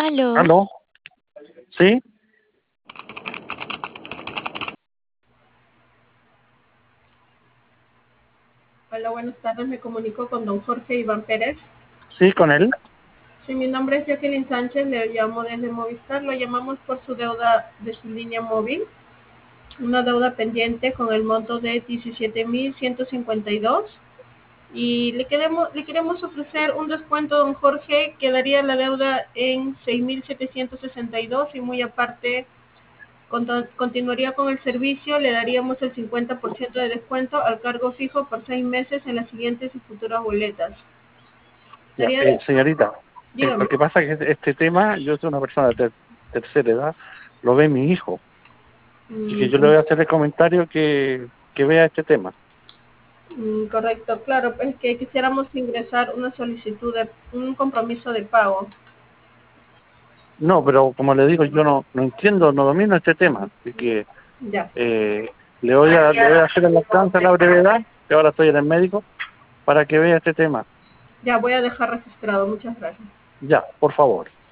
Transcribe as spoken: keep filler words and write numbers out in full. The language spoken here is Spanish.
Aló, ¿Aló? ¿Sí? Hola, buenas tardes. Me comunico con don Jorge Iván Pérez. ¿Sí, con él? Sí, mi nombre es Jacqueline Sánchez, le llamo desde Movistar. Lo llamamos por su deuda de su línea móvil, una deuda pendiente con el monto de diecisiete mil ciento cincuenta y dos. Y le queremos, le queremos ofrecer un descuento, don Jorge. Quedaría la deuda en seis mil setecientos sesenta y dos y muy aparte Conto- continuaría con el servicio. Le daríamos el cincuenta por ciento de descuento al cargo fijo por seis meses en las siguientes y futuras boletas. Ya, Estaría, eh, señorita, eh, dígame. lo que pasa es que este tema, yo soy una persona de ter- tercera edad, lo ve mi hijo, así que Mm, yo le voy a hacer el comentario que, que vea este tema. mm, correcto, claro, es que quisiéramos ingresar una solicitud de un compromiso de pago. No, pero como le digo, yo no, no entiendo, no domino este tema, así que Ya, eh, le, voy a, le voy a hacer el alcance a la brevedad, que ahora estoy en el médico, para que vea este tema. ya voy a dejar registrado. Muchas gracias. Ya, por favor.